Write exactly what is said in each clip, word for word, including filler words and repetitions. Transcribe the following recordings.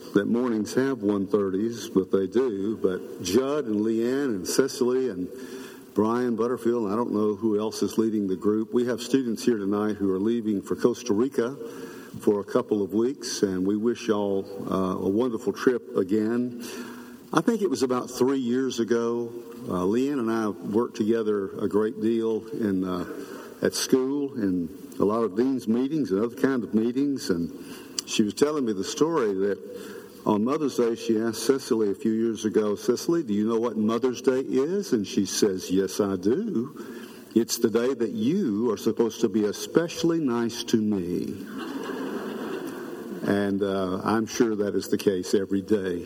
that mornings have one thirties, but they do. But Judd and Leanne and Cecily and Brian Butterfield, and I don't know who else is leading the group. We have students here tonight who are leaving for Costa Rica for a couple of weeks, and we wish y'all uh, a wonderful trip again. I think it was about three years ago. Uh, Leanne and I worked together a great deal in uh, at school and a lot of dean's meetings and other kind of meetings, and she was telling me the story that on Mother's Day she asked Cecily a few years ago, Cecily, do you know what Mother's Day is? And she says, yes, I do. It's the day that you are supposed to be especially nice to me. And uh, I'm sure that is the case every day.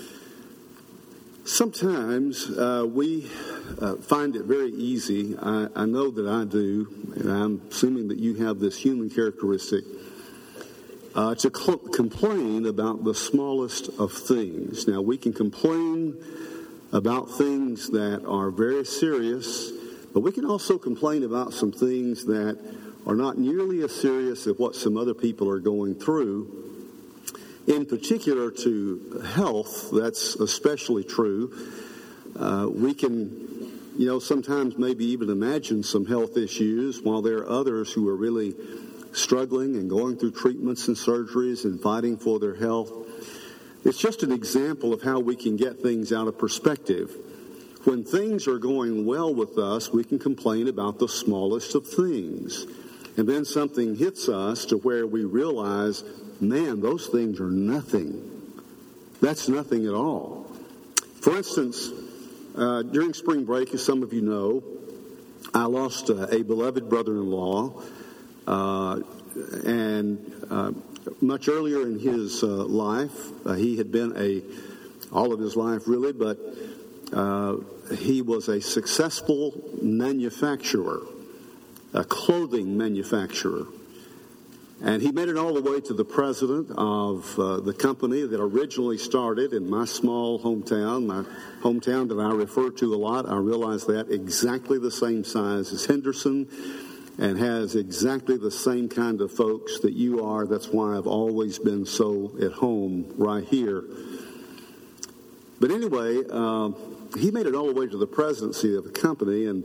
Sometimes uh, we uh, find it very easy, I, I know that I do, and I'm assuming that you have this human characteristic, uh, to cl- complain about the smallest of things. Now, we can complain about things that are very serious, but we can also complain about some things that are not nearly as serious as what some other people are going through. In particular to health, that's especially true. Uh, we can, you know, sometimes maybe even imagine some health issues while there are others who are really struggling and going through treatments and surgeries and fighting for their health. It's just an example of how we can get things out of perspective. When things are going well with us, we can complain about the smallest of things. And then something hits us to where we realize, man, those things are nothing. That's nothing at all. For instance, uh, during spring break, as some of you know, I lost uh, a beloved brother-in-law, uh, and uh, much earlier in his uh, life, uh, he had been a, all of his life really, but uh, he was a successful manufacturer, a clothing manufacturer. And he made it all the way to the president of uh, the company that originally started in my small hometown, my hometown that I refer to a lot. I realize that, exactly the same size as Henderson and has exactly the same kind of folks that you are. That's why I've always been so at home right here. But anyway, uh, he made it all the way to the presidency of the company, and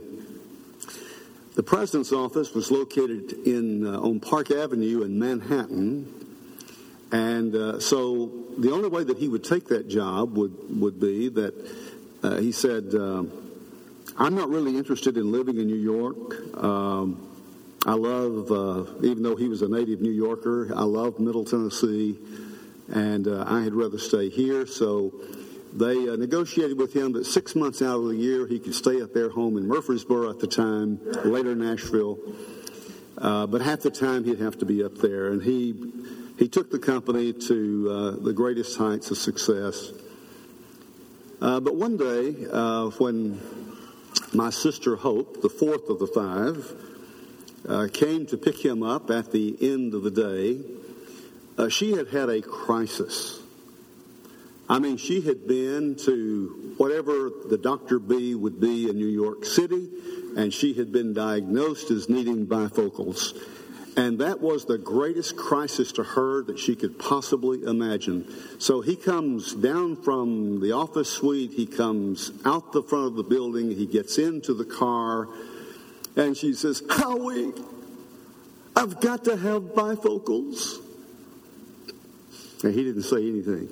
the president's office was located in uh, on Park Avenue in Manhattan, and uh, so the only way that he would take that job would, would be that uh, he said, uh, I'm not really interested in living in New York. Um, I love, uh, even though he was a native New Yorker, I love Middle Tennessee, and uh, I had rather stay here, so they uh, negotiated with him that six months out of the year he could stay at their home in Murfreesboro at the time, later Nashville. Uh, but half the time he'd have to be up there. And he he took the company to uh, the greatest heights of success. Uh, but one day, uh, when my sister Hope, the fourth of the five, uh, came to pick him up at the end of the day, uh, she had had a crisis. I mean, she had been to whatever the Doctor B would be in New York City, and she had been diagnosed as needing bifocals. And that was the greatest crisis to her that she could possibly imagine. So he comes down from the office suite, he comes out the front of the building, he gets into the car, and she says, Howie, I've got to have bifocals. And he didn't say anything.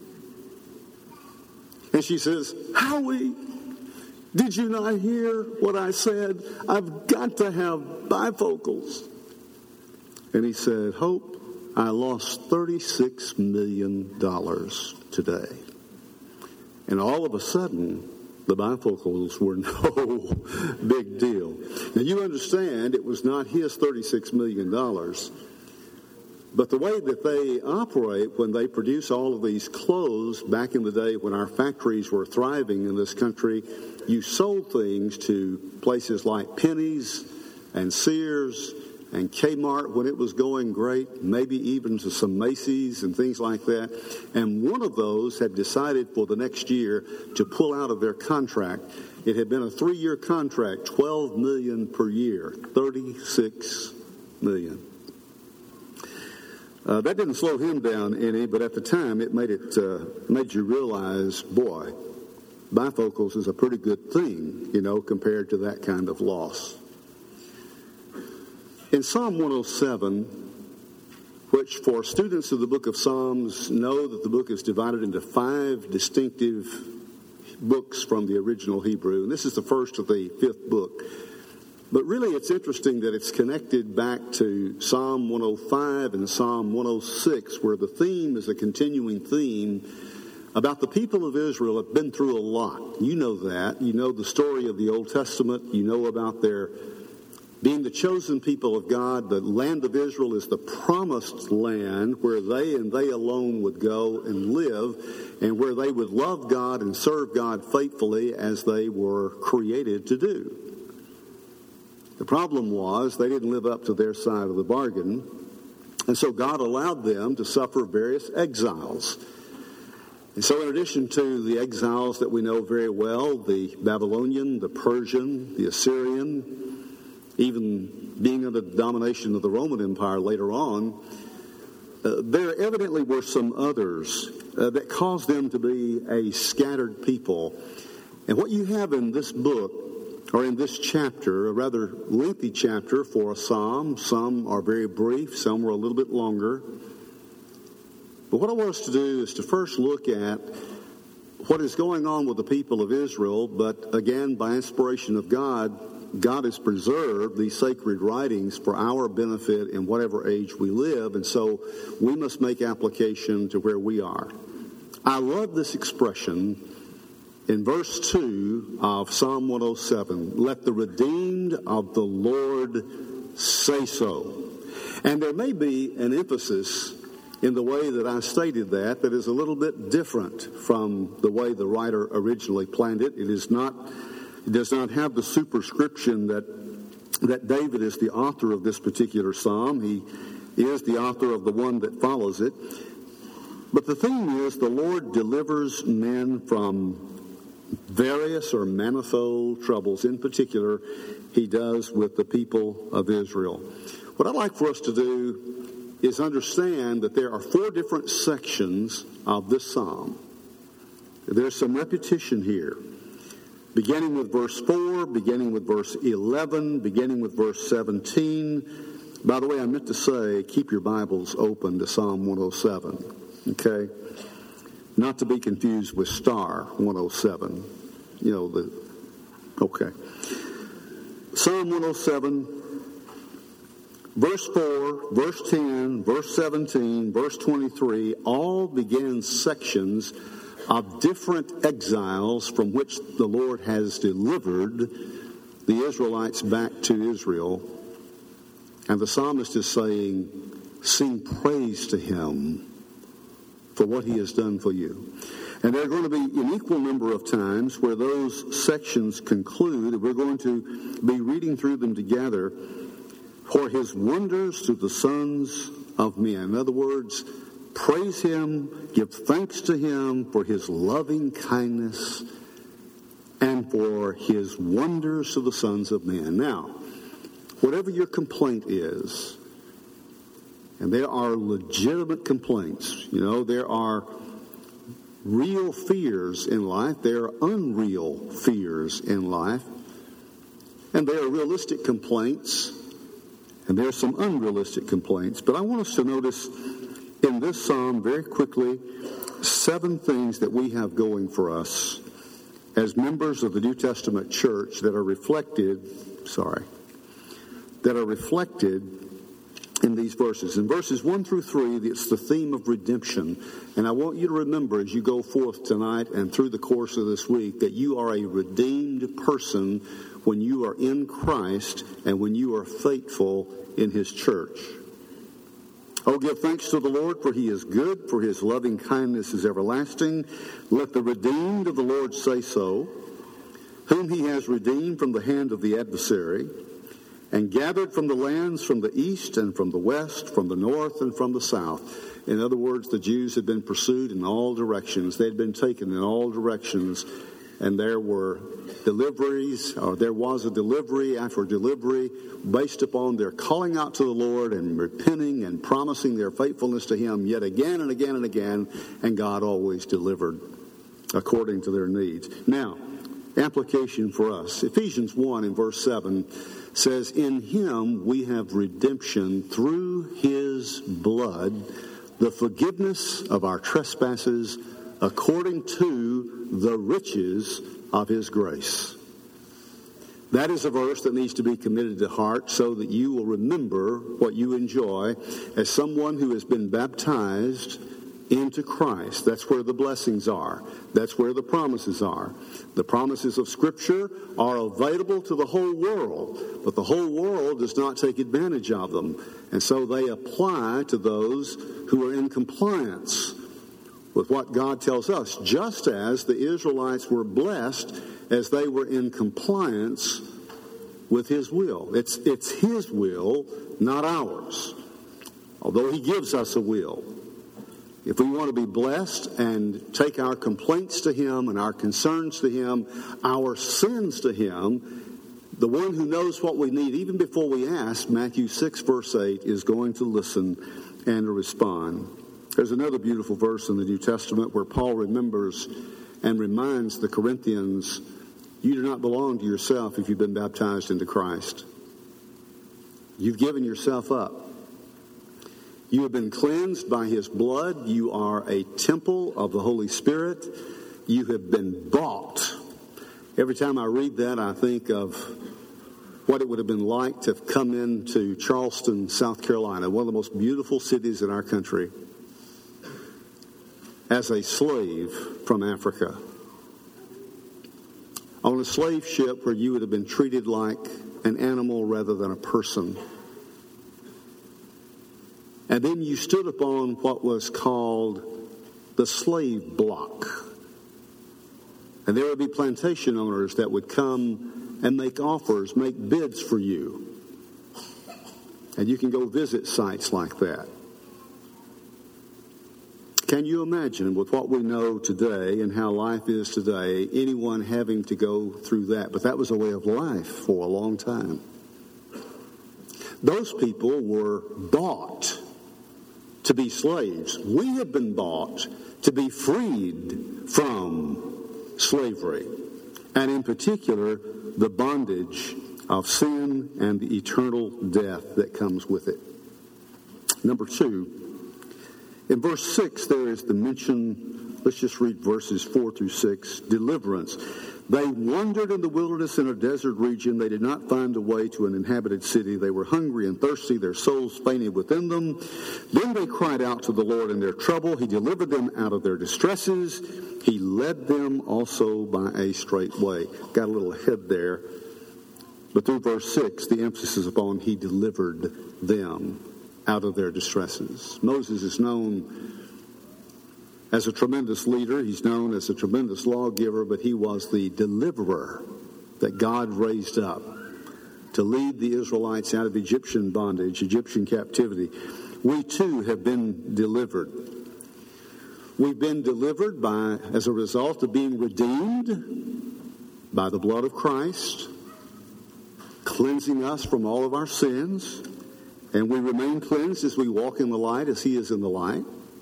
And she says, Howie, did you not hear what I said? I've got to have bifocals. And he said, Hope, I lost thirty-six million dollars today. And all of a sudden, the bifocals were no big deal. Now, you understand it was not his thirty-six million dollars. But the way that they operate when they produce all of these clothes, back in the day when our factories were thriving in this country, you sold things to places like Penny's and Sears and Kmart when it was going great, maybe even to some Macy's and things like that. And one of those had decided for the next year to pull out of their contract. It had been a three-year contract, twelve million dollars per year, thirty-six million dollars. Uh, that didn't slow him down any, but at the time it made it uh, made you realize, boy, bifocals is a pretty good thing, you know, compared to that kind of loss. In Psalm one oh seven, which for students of the book of Psalms know that the book is divided into five distinctive books from the original Hebrew, and this is the first of the fifth book. But really it's interesting that it's connected back to Psalm one oh five and Psalm one oh six, where the theme is a continuing theme about the people of Israel have been through a lot. You know that. You know the story of the Old Testament. You know about their being the chosen people of God. The land of Israel is the promised land where they and they alone would go and live, and where they would love God and serve God faithfully as they were created to do. The problem was they didn't live up to their side of the bargain, and so God allowed them to suffer various exiles. And so in addition to the exiles that we know very well, the Babylonian, the Persian, the Assyrian, even being under the domination of the Roman Empire later on, uh, there evidently were some others uh, that caused them to be a scattered people. And what you have in this book, or in this chapter, a rather lengthy chapter for a psalm. Some are very brief, some are a little bit longer. But what I want us to do is to first look at what is going on with the people of Israel, but again, by inspiration of God, God has preserved these sacred writings for our benefit in whatever age we live, and so we must make application to where we are. I love this expression in verse two of Psalm one oh seven, let the redeemed of the Lord say so. And there may be an emphasis in the way that I stated that that is a little bit different from the way the writer originally planned it. It is not, it does not have the superscription that that David is the author of this particular psalm. He is the author of the one that follows it. But the theme is the Lord delivers men from various or manifold troubles. In particular, he does with the people of Israel. What I'd like for us to do is understand that there are four different sections of this psalm. There's some repetition here, beginning with verse four, beginning with verse eleven, beginning with verse seventeen. By the way, I meant to say, keep your Bibles open to Psalm one oh seven, okay? Not to be confused with Star one oh seven. You know, the, okay. Psalm one oh seven, verse four, verse ten, verse seventeen, verse twenty-three, all begin sections of different exiles from which the Lord has delivered the Israelites back to Israel. And the psalmist is saying, sing praise to him for what he has done for you. And there are going to be an equal number of times where those sections conclude. We're going to be reading through them together. For his wonders to the sons of men. In other words, praise him, give thanks to him for his loving kindness and for his wonders to the sons of men. Now, whatever your complaint is, and there are legitimate complaints. You know, there are real fears in life. There are unreal fears in life. And there are realistic complaints. And there are some unrealistic complaints. But I want us to notice in this psalm very quickly seven things that we have going for us as members of the New Testament church that are reflected, sorry, that are reflected in these verses. In verses one through three, it's the theme of redemption. And I want you to remember as you go forth tonight and through the course of this week that you are a redeemed person when you are in Christ and when you are faithful in his church. Oh, give thanks to the Lord, for he is good, for his loving kindness is everlasting. Let the redeemed of the Lord say so, whom he has redeemed from the hand of the adversary, and gathered from the lands from the east and from the west, from the north and from the south. In other words, the Jews had been pursued in all directions. They had been taken in all directions. and there were deliveries, or there was a delivery after delivery based upon their calling out to the Lord and repenting and promising their faithfulness to Him yet again and again and again, and God always delivered according to their needs. Now, application for us. Ephesians one in verse seven says, "In Him we have redemption through His blood, the forgiveness of our trespasses, according to the riches of His grace." That is a verse that needs to be committed to heart so that you will remember what you enjoy as someone who has been baptized into Christ. That's where the blessings are. That's where the promises are. The promises of Scripture are available to the whole world, but the whole world does not take advantage of them. And so they apply to those who are in compliance with what God tells us, just as the Israelites were blessed as they were in compliance with His will. It's, it's His will, not ours, although He gives us a will. If we want to be blessed and take our complaints to Him and our concerns to Him, our sins to Him, the one who knows what we need even before we ask, Matthew six verse eight, is going to listen and respond. There's another beautiful verse in the New Testament where Paul remembers and reminds the Corinthians, you do not belong to yourself if you've been baptized into Christ. You've given yourself up. You have been cleansed by His blood. You are a temple of the Holy Spirit. You have been bought. Every time I read that, I think of what it would have been like to have come into Charleston, South Carolina, one of the most beautiful cities in our country, as a slave from Africa. On a slave ship where you would have been treated like an animal rather than a person. And then you stood upon what was called the slave block. And there would be plantation owners that would come and make offers, make bids for you. And you can go visit sites like that. Can you imagine, with what we know today and how life is today, anyone having to go through that? But that was a way of life for a long time. Those people were bought to be slaves. We have been bought to be freed from slavery, and in particular, the bondage of sin and the eternal death that comes with it. Number two, in verse six, there is the mention, let's just read verses four through six, deliverance. They wandered in the wilderness in a desert region. They did not find a way to an inhabited city. They were hungry and thirsty. Their souls fainted within them. Then they cried out to the Lord in their trouble. He delivered them out of their distresses. He led them also by a straight way. Got a little ahead there. But through verse six, the emphasis is upon He delivered them out of their distresses. Moses is known as a tremendous leader. He's known as a tremendous lawgiver, but he was the deliverer that God raised up to lead the Israelites out of Egyptian bondage, Egyptian captivity. We too have been delivered. We've been delivered by, as a result of being redeemed by the blood of Christ, cleansing us from all of our sins, and we remain cleansed as we walk in the light as He is in the light.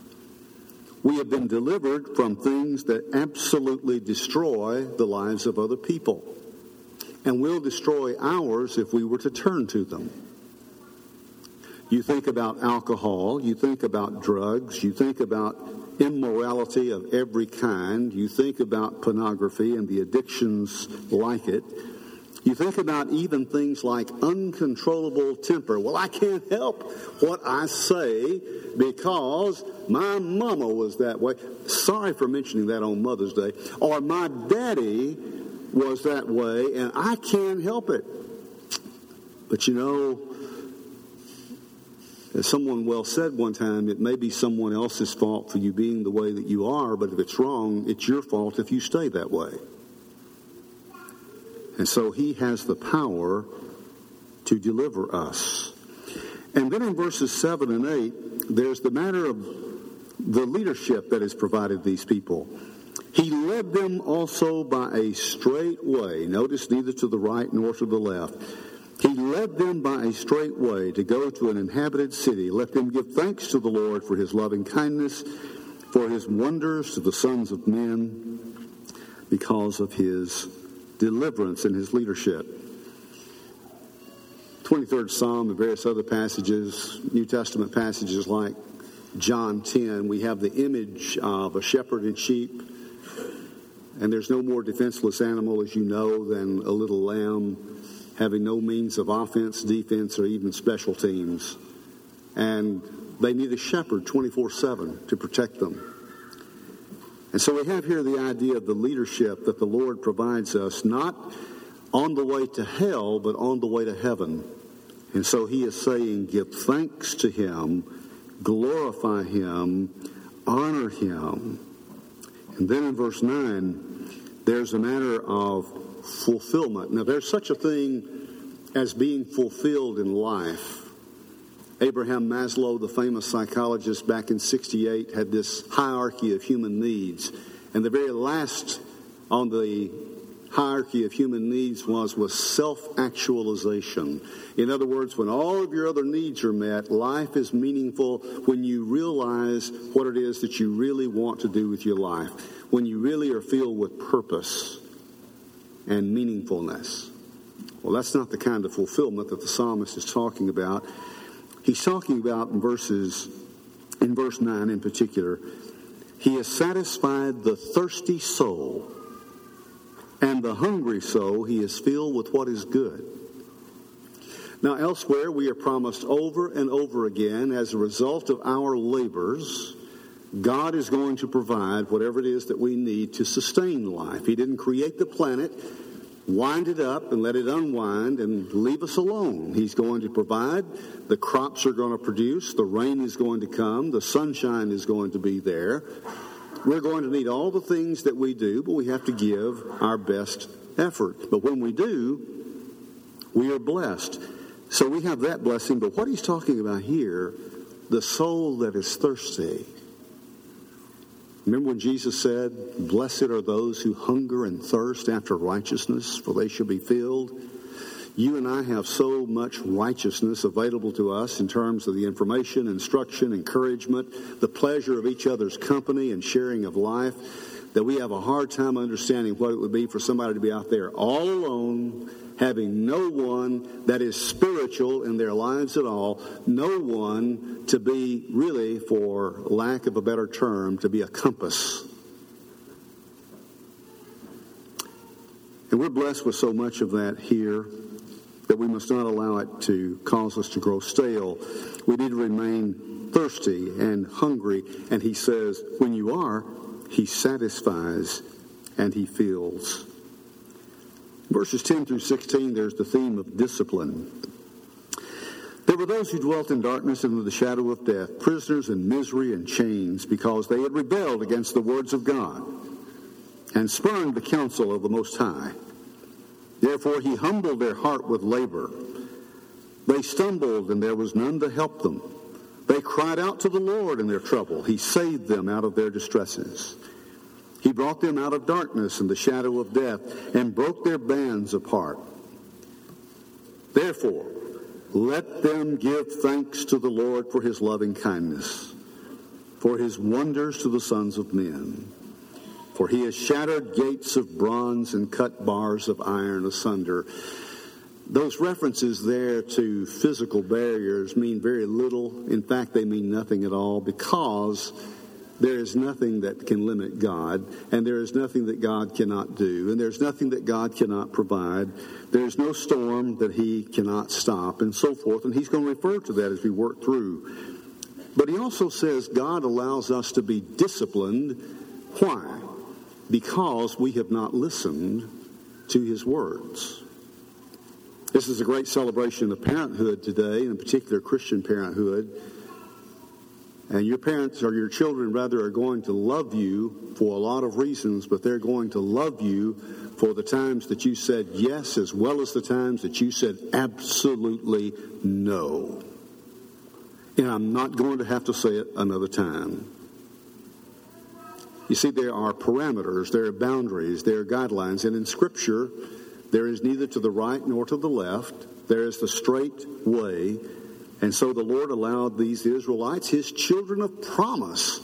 We have been delivered from things that absolutely destroy the lives of other people, and will destroy ours if we were to turn to them. You think about alcohol, you think about drugs, you think about immorality of every kind, you think about pornography and the addictions like it. You think about even things like uncontrollable temper. Well, I can't help what I say because my mama was that way. Sorry for mentioning that on Mother's Day. Or my daddy was that way, and I can't help it. But you know, as someone well said one time, it may be someone else's fault for you being the way that you are, but if it's wrong, it's your fault if you stay that way. And so He has the power to deliver us. And then in verses seven and eight, there's the matter of the leadership that has provided these people. He led them also by a straight way. Notice, neither to the right nor to the left. He led them by a straight way to go to an inhabited city. Let them give thanks to the Lord for his loving kindness, for his wonders to the sons of men, because of his deliverance and his leadership. twenty-third Psalm and various other passages, New Testament passages like John ten, we have the image of a shepherd and sheep. And there's no more defenseless animal, as you know, than a little lamb, having no means of offense, defense, or even special teams. And they need a shepherd twenty-four seven to protect them. And so we have here the idea of the leadership that the Lord provides us, not on the way to hell, but on the way to heaven. And so he is saying, give thanks to him, glorify him, honor him. And then in verse nine, there's a matter of fulfillment. Now, there's such a thing as being fulfilled in life. Abraham Maslow, the famous psychologist back in sixty-eight, had this hierarchy of human needs. And the very last on the hierarchy of human needs was, was self-actualization. In other words, when all of your other needs are met, life is meaningful when you realize what it is that you really want to do with your life, when you really are filled with purpose and meaningfulness. Well, that's not the kind of fulfillment that the psalmist is talking about. He's talking about in verses, in verse nine in particular, he has satisfied the thirsty soul, and the hungry soul he is filled with what is good. Now, elsewhere, we are promised over and over again, as a result of our labors, God is going to provide whatever it is that we need to sustain life. He didn't create the planet, wind it up and let it unwind and leave us alone. He's going to provide. The crops are going to produce. The rain is going to come. The sunshine is going to be there. We're going to need all the things that we do, but we have to give our best effort. But when we do, we are blessed. So we have that blessing. But what he's talking about here, the soul that is thirsty. Remember when Jesus said, blessed are those who hunger and thirst after righteousness, for they shall be filled. You and I have so much righteousness available to us in terms of the information, instruction, encouragement, the pleasure of each other's company and sharing of life, that we have a hard time understanding what it would be for somebody to be out there all alone, having no one that is spiritual in their lives at all, no one to be really, for lack of a better term, to be a compass. And we're blessed with so much of that here that we must not allow it to cause us to grow stale. We need to remain thirsty and hungry. And he says, when you are, he satisfies and he fills. Verses ten through sixteen, there's the theme of discipline. There were those who dwelt in darkness and in the shadow of death, prisoners in misery and chains, because they had rebelled against the words of God and spurned the counsel of the Most High. Therefore he humbled their heart with labor. They stumbled, and there was none to help them. They cried out to the Lord in their trouble. He saved them out of their distresses. He brought them out of darkness and the shadow of death, and broke their bands apart. Therefore, let them give thanks to the Lord for his loving kindness, for his wonders to the sons of men. For he has shattered gates of bronze and cut bars of iron asunder. Those references there to physical barriers mean very little. In fact, they mean nothing at all, because there is nothing that can limit God, and there is nothing that God cannot do, and there's nothing that God cannot provide. There's no storm that he cannot stop, and so forth. And he's going to refer to that as we work through. But he also says God allows us to be disciplined. Why? Because we have not listened to his words. This is a great celebration of parenthood today, in particular Christian parenthood. And your parents, or your children rather, are going to love you for a lot of reasons, but they're going to love you for the times that you said yes, as well as the times that you said absolutely no. And I'm not going to have to say it another time. You see, there are parameters, there are boundaries, there are guidelines. And in Scripture, there is neither to the right nor to the left. There is the straight way. And so the Lord allowed these Israelites, his children of promise,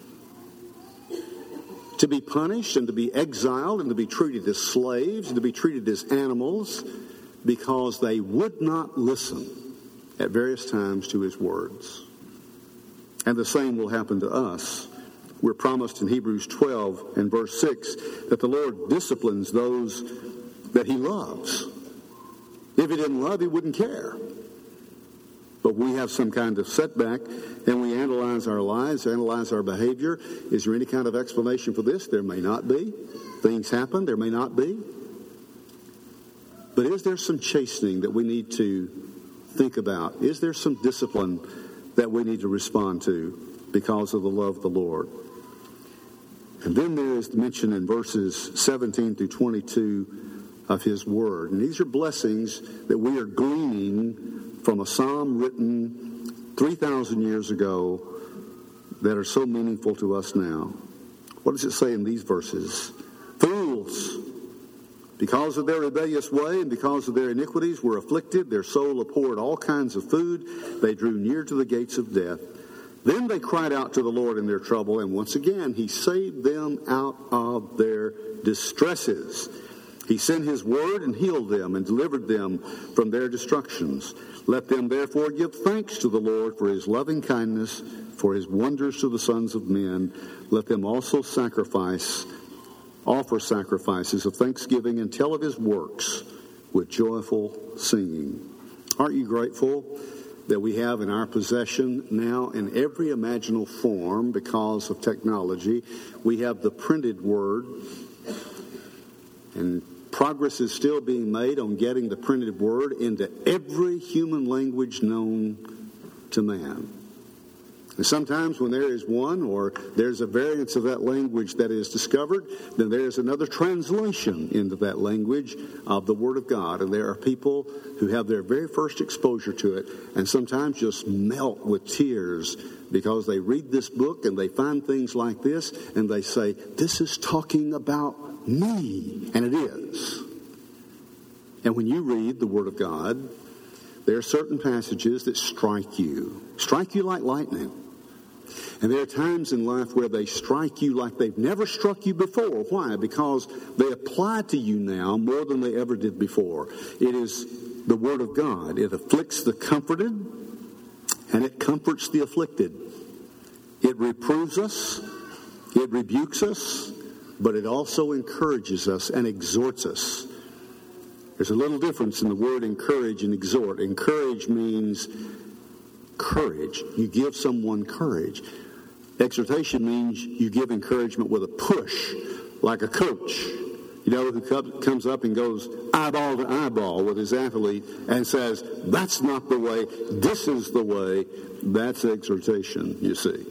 to be punished and to be exiled and to be treated as slaves and to be treated as animals because they would not listen at various times to his words. And the same will happen to us. We're promised in Hebrews twelve and verse six that the Lord disciplines those that he loves. If he didn't love, he wouldn't care. But we have some kind of setback and we analyze our lives, analyze our behavior. Is there any kind of explanation for this? There may not be. Things happen. There may not be. But is there some chastening that we need to think about? Is there some discipline that we need to respond to because of the love of the Lord? And then there is mention in verses seventeen through twenty-two of his word. And these are blessings that we are gleaning from a psalm written three thousand years ago that are so meaningful to us now. What does it say in these verses? Fools, because of their rebellious way and because of their iniquities, were afflicted. Their soul abhorred all kinds of food. They drew near to the gates of death. Then they cried out to the Lord in their trouble, and once again he saved them out of their distresses. He sent his word and healed them and delivered them from their destructions. Let them therefore give thanks to the Lord for his loving kindness, for his wonders to the sons of men. Let them also sacrifice, offer sacrifices of thanksgiving and tell of his works with joyful singing. Aren't you grateful that we have in our possession now in every imaginable form because of technology? We have the printed word, and progress is still being made on getting the printed word into every human language known to man. And sometimes when there is one or there's a variance of that language that is discovered, then there's another translation into that language of the Word of God. And there are people who have their very first exposure to it and sometimes just melt with tears because they read this book and they find things like this and they say, this is talking about me. And it is. And when you read the Word of God, there are certain passages that strike you, strike you like lightning. And there are times in life where they strike you like they've never struck you before. Why? Because they apply to you now more than they ever did before. It is the Word of God. It afflicts the comforted, and it comforts the afflicted. It reproves us, it rebukes us, but it also encourages us and exhorts us. There's a little difference in the word encourage and exhort. Encourage means courage. You give someone courage. Exhortation means you give encouragement with a push, like a coach, you know, who comes up and goes eyeball to eyeball with his athlete and says, that's not the way, this is the way. That's exhortation, you see.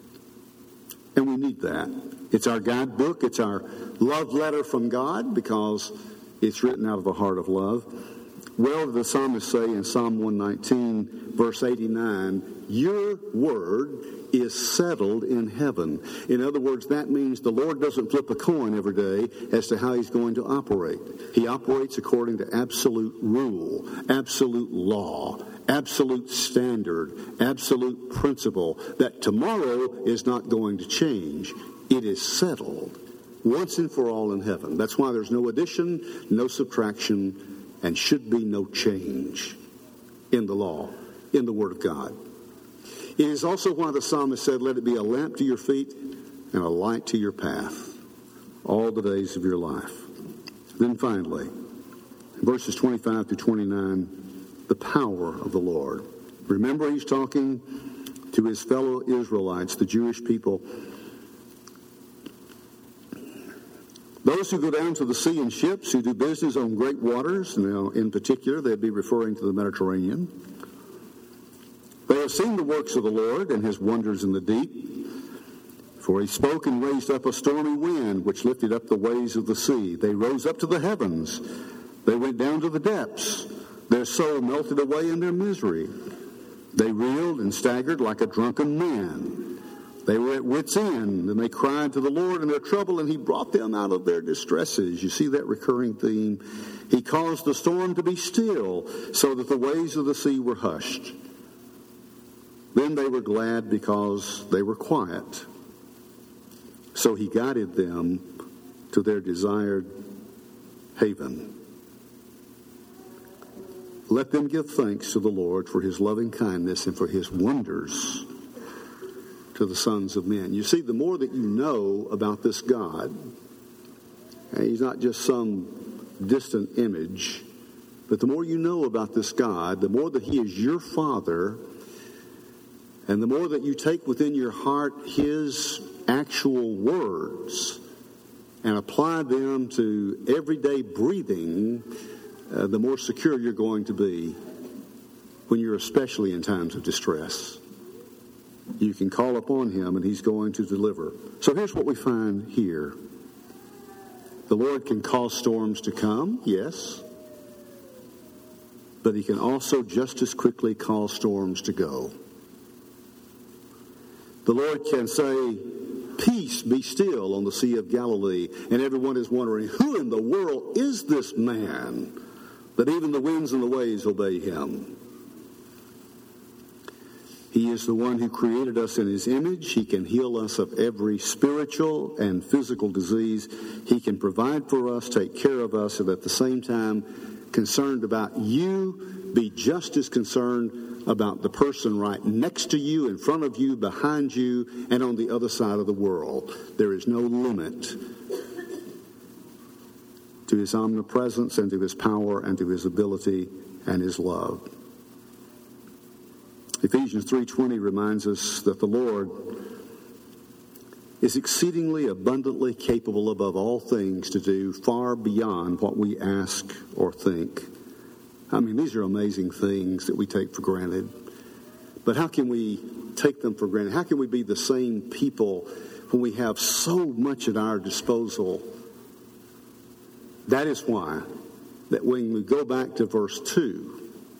And we need that. It's our guidebook. It's our love letter from God because it's written out of a heart of love. Well, the psalmist say in Psalm one nineteen, verse eighty-nine, your word is settled in heaven. In other words, that means the Lord doesn't flip a coin every day as to how he's going to operate. He operates according to absolute rule, absolute law, absolute standard, absolute principle that tomorrow is not going to change. It is settled once and for all in heaven. That's why there's no addition, no subtraction, and should be no change in the law, in the Word of God. It is also why the psalmist said, let it be a lamp to your feet and a light to your path all the days of your life. Then finally, verses twenty-five to twenty-nine, the power of the Lord. Remember, he's talking to his fellow Israelites, the Jewish people. Those who go down to the sea in ships, who do business on great waters, now in particular, they'd be referring to the Mediterranean. They have seen the works of the Lord and his wonders in the deep. For he spoke and raised up a stormy wind, which lifted up the waves of the sea. They rose up to the heavens. They went down to the depths. Their soul melted away in their misery. They reeled and staggered like a drunken man. They were at wit's end, and they cried to the Lord in their trouble, and he brought them out of their distresses. You see that recurring theme? He caused the storm to be still, so that the waves of the sea were hushed. Then they were glad because they were quiet. So he guided them to their desired haven. Let them give thanks to the Lord for his loving kindness and for his wonders to the sons of men. You see, the more that you know about this God, and he's not just some distant image, but the more you know about this God, the more that he is your Father, and the more that you take within your heart his actual words and apply them to everyday breathing, uh, the more secure you're going to be when you're especially in times of distress. You can call upon him and he's going to deliver. So here's what we find here. The Lord can cause storms to come, yes, but he can also just as quickly cause storms to go. The Lord can say, peace, be still on the Sea of Galilee. And everyone is wondering, who in the world is this man that even the winds and the waves obey him? He is the one who created us in his image. He can heal us of every spiritual and physical disease. He can provide for us, take care of us, and at the same time, concerned about you, be just as concerned about the person right next to you, in front of you, behind you, and on the other side of the world. There is no limit to his omnipresence and to his power and to his ability and his love. Ephesians three twenty reminds us that the Lord is exceedingly abundantly capable above all things to do far beyond what we ask or think. I mean, these are amazing things that we take for granted. But how can we take them for granted? How can we be the same people when we have so much at our disposal? That is why that when we go back to verse two,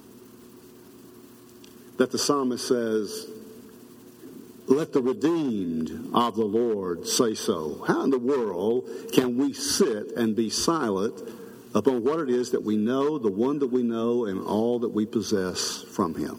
that the psalmist says, let the redeemed of the Lord say so. How in the world can we sit and be silent upon what it is that we know, the one that we know, and all that we possess from him?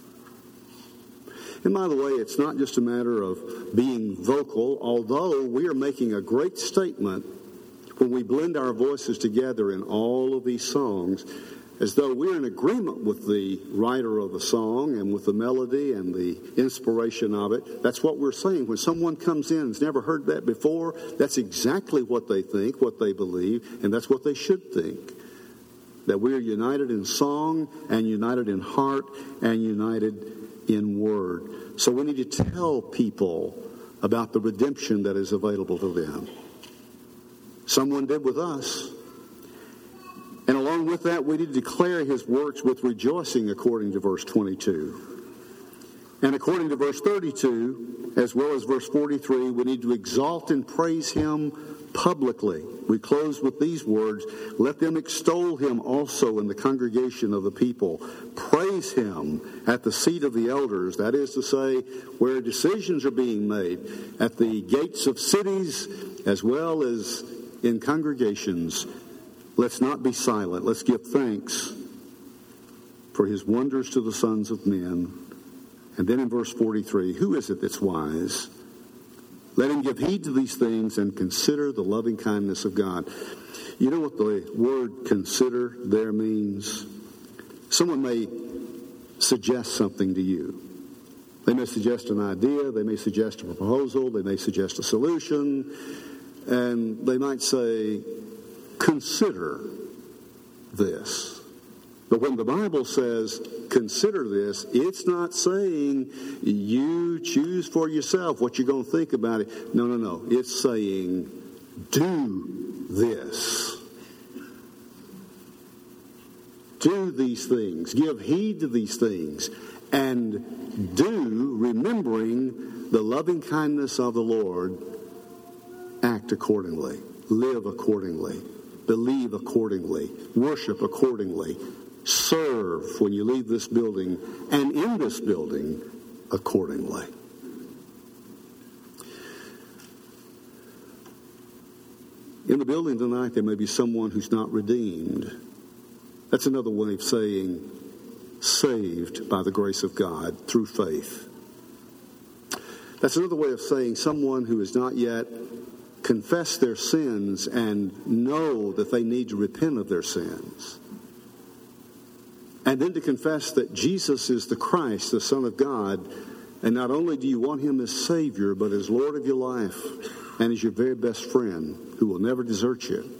And by the way, it's not just a matter of being vocal, although we are making a great statement when we blend our voices together in all of these songs, as though we're in agreement with the writer of the song and with the melody and the inspiration of it. That's what we're saying. When someone comes in and has never heard that before, that's exactly what they think, what they believe, and that's what they should think. That we are united in song and united in heart and united in word. So we need to tell people about the redemption that is available to them. Someone did with us. And along with that, we need to declare his works with rejoicing, according to verse twenty-two. And according to verse thirty-two, as well as verse forty-three, we need to exalt and praise him publicly. We close with these words, let them extol him also in the congregation of the people. Praise him at the seat of the elders, that is to say, where decisions are being made, at the gates of cities as well as in congregations. Let's not be silent. Let's give thanks for his wonders to the sons of men. And then in verse forty-three, who is it that's wise? Let him give heed to these things and consider the loving kindness of God. You know what the word consider there means? Someone may suggest something to you. They may suggest an idea. They may suggest a proposal. They may suggest a solution. And they might say, consider this. But when the Bible says, consider this, it's not saying you choose for yourself what you're going to think about it. No, no, no. It's saying, do this. Do these things. Give heed to these things. And do, remembering the loving kindness of the Lord, act accordingly. Live accordingly. Believe accordingly. Worship accordingly. Serve when you leave this building and in this building accordingly. In the building tonight, there may be someone who's not redeemed. That's another way of saying saved by the grace of God through faith. That's another way of saying someone who has not yet confessed their sins and know that they need to repent of their sins. And then to confess that Jesus is the Christ, the Son of God, and not only do you want him as Savior, but as Lord of your life and as your very best friend who will never desert you.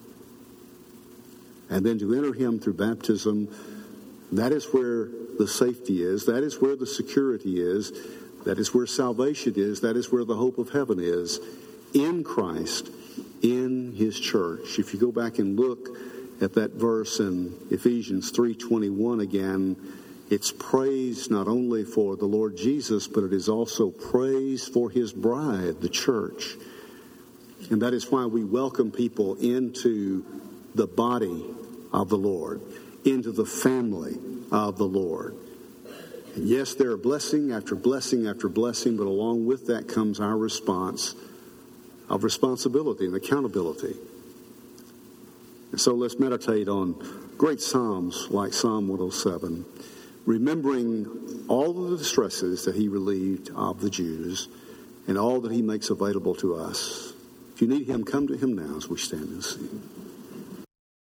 And then to enter him through baptism, that is where the safety is. That is where the security is. That is where salvation is. That is where the hope of heaven is. In Christ, in his church. If you go back and look at that verse in Ephesians three twenty-one again, it's praise not only for the Lord Jesus, but it is also praise for his bride, the church. And that is why we welcome people into the body of the Lord, into the family of the Lord. And yes, there are blessing after blessing after blessing, but along with that comes our response of responsibility and accountability. And so let's meditate on great psalms like Psalm one oh seven, remembering all of the distresses that he relieved of the Jews and all that he makes available to us. If you need him, come to him now as we stand and sing.